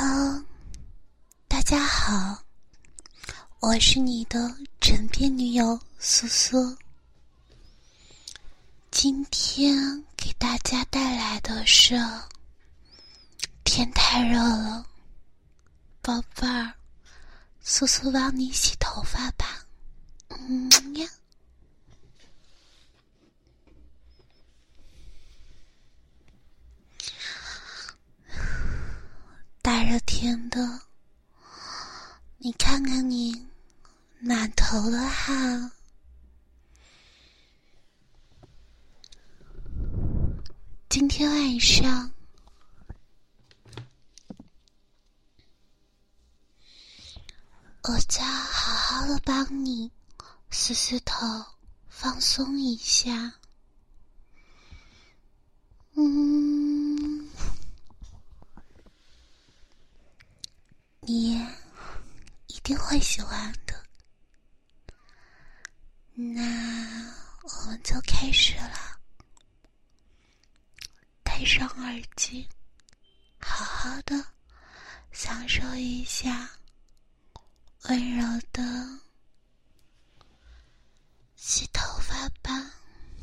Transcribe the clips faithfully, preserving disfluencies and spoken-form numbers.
哈，大家好，我是你的枕边女友苏苏。今天给大家带来的是，天太热了，宝贝儿，苏苏帮你洗头发吧。嗯呀。大热天的，你看看你满头的汗。今天晚上我将好好的帮你洗洗头，放松一下。嗯，你一定会喜欢的。那我们就开始了。戴上耳机，好好的享受一下温柔的洗头发吧。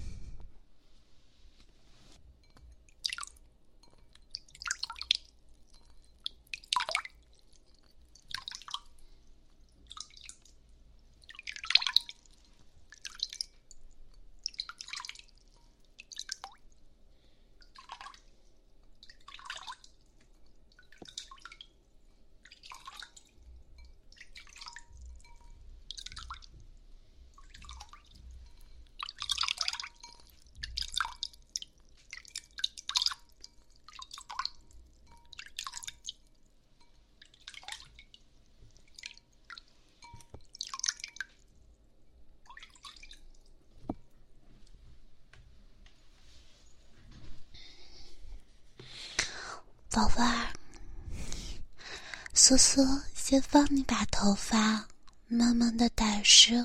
宝贝儿，苏苏先帮你把头发慢慢的打湿。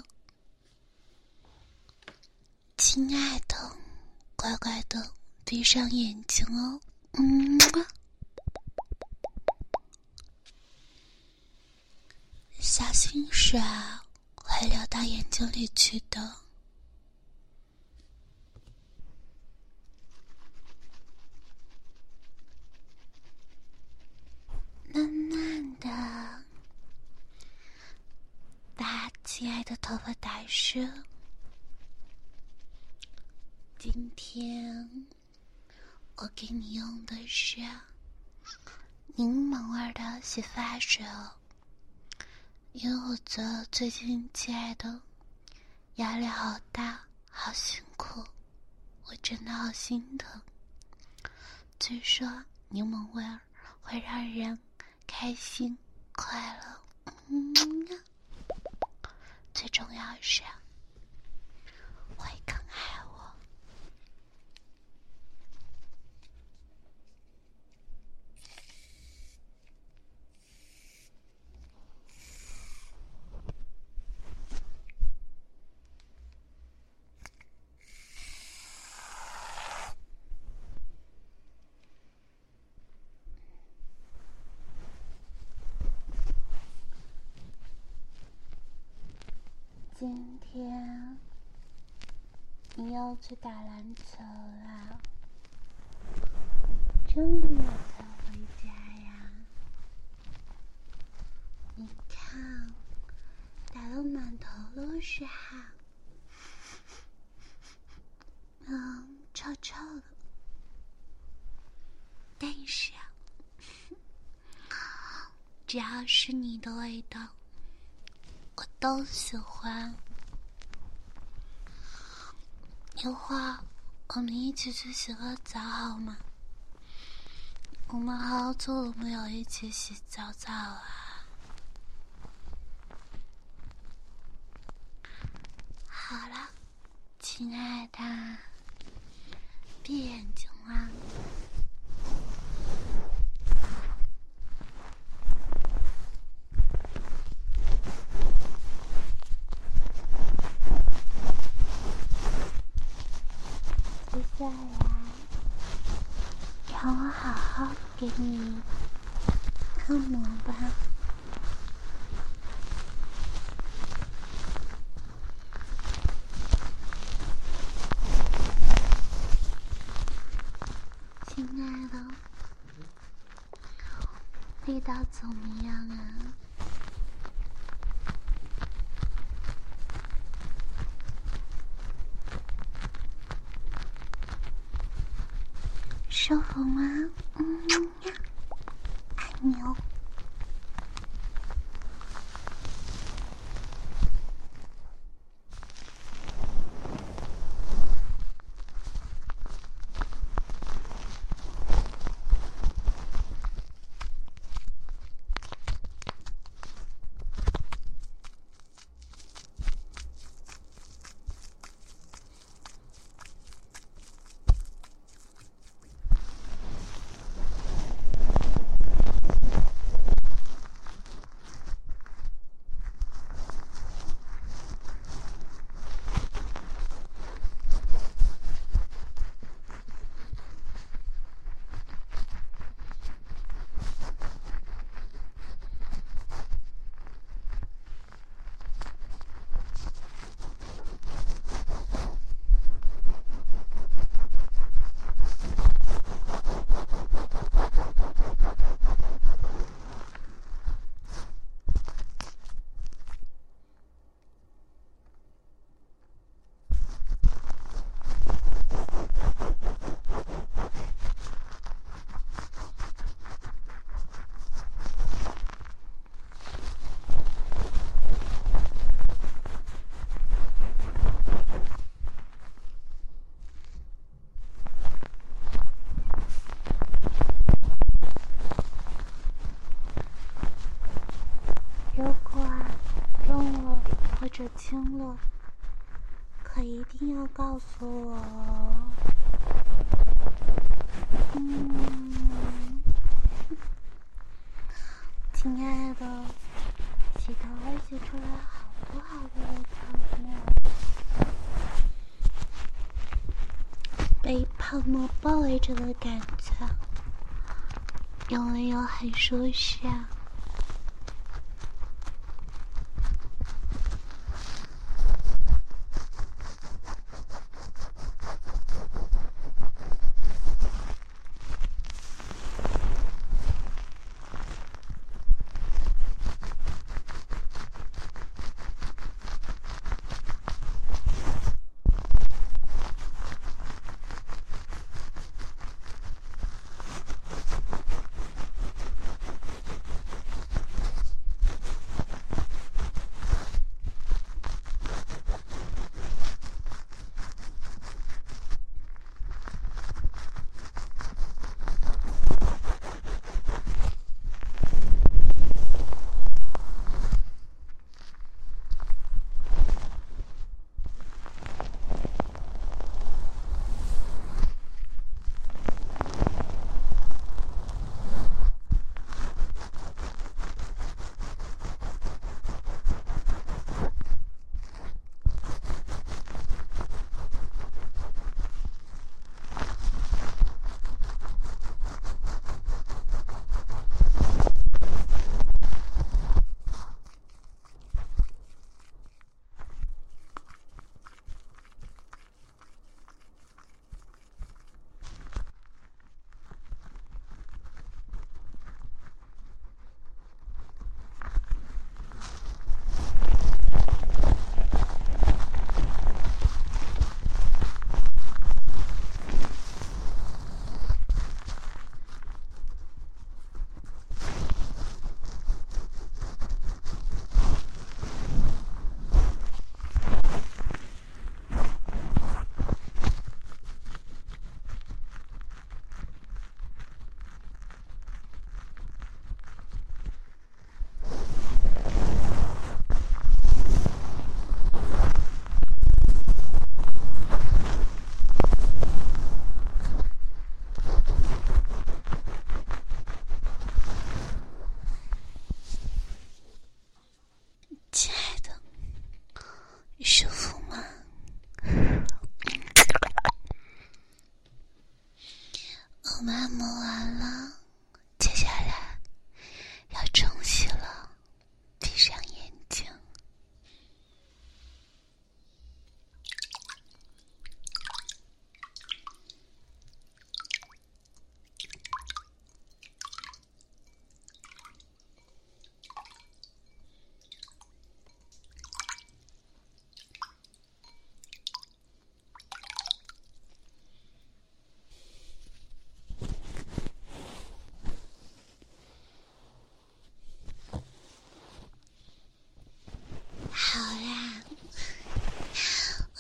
亲爱的，乖乖的闭上眼睛哦。嗯，小心水会流到眼睛里去的。慢慢的把亲爱的头发打湿。今天我给你用的是柠檬味的洗发水哦，因为我觉得最近亲爱的压力好大，好辛苦，我真的好心疼。据说柠檬味儿会让人开心快乐。嗯，最重要是会更爱我。今天你要去打篮球啦？这么晚才回家呀？你看，打得满头都是汗，嗯，臭臭的。但是啊，只要是你的味道，我都喜欢。一会儿我们一起去洗个澡好吗？我们好久没有一起洗澡澡啊。好了，亲爱的，闭眼睛啦。接下来让我好好给你按摩吧。亲爱的，味道怎么样啊？舒服吗？嗯呀，爱你哦。如果啊用了或者亲了，可一定要告诉我哦。嗯，亲爱的，洗头会洗出来好多好多的泡沫，被泡沫包围着的感觉，有没有很舒适啊？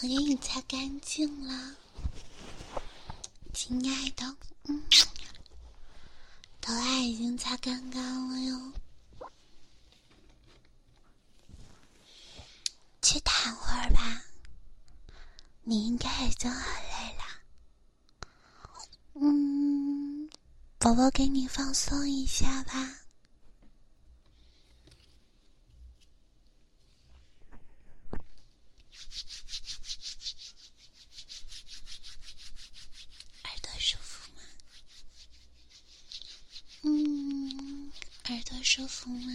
给你擦干净了，亲爱的，嗯，头发已经擦干干了哟。去躺会儿吧，你应该已经很累了。嗯，宝宝给你放松一下吧。耳朵舒服吗？嗯，耳朵舒服吗？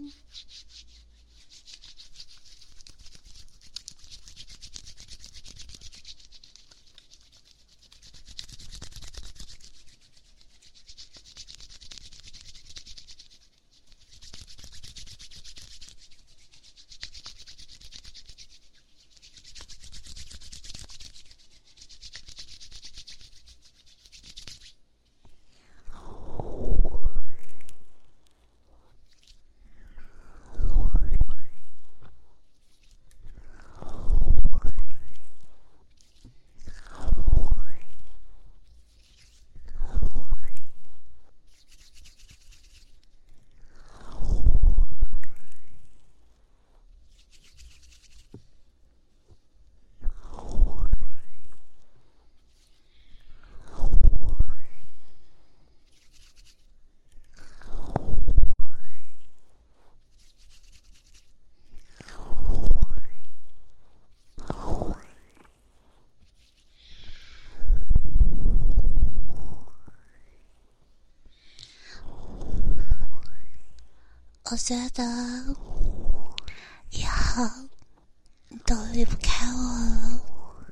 我觉得以后都离不开我了。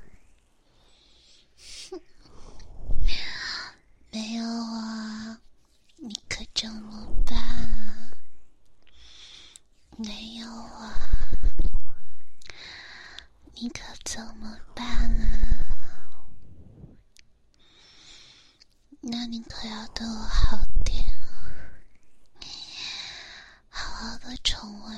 没有我，你可怎么办啊？没有我，你可怎么办啊？那你可要对我好点，好好的宠我